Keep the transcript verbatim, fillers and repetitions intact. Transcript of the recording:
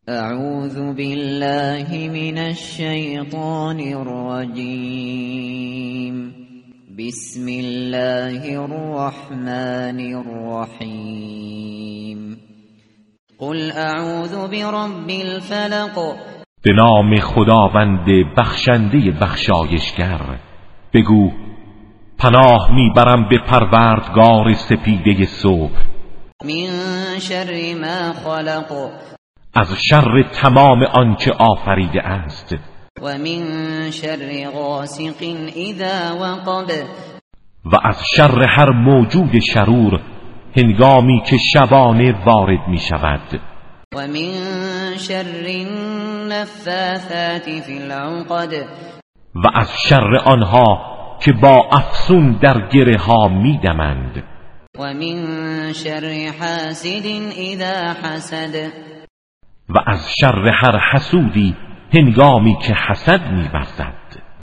اعوذ بالله من الشیطان الرجیم. بسم الله الرحمن الرحیم. قل اعوذ برب الفلق. به نام خداوند بخشنده بخشایشگر. بگو پناه میبرم به پروردگار سپیده صبح. من شر ما خلق. از شر تمام آنچه آفریده است. و من شر غاسق اذا وقب. و از شر هر موجود شرور هنگامی که شبانه وارد می شود. و من شر النفاثات فی العقد. و از شر آنها که با افسون در گره ها می دمند. و من شر حاسد اذا حسد. و از شر هر حسودی هنگامی که حسد می ورزد.